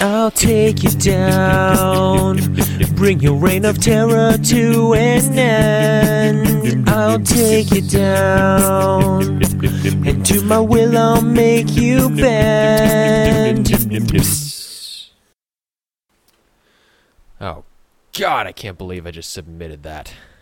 I'll take you down, bring your reign of terror to an end. I'll take you down, and to my will I'll make you bend. Oh, God, I can't believe I just submitted that.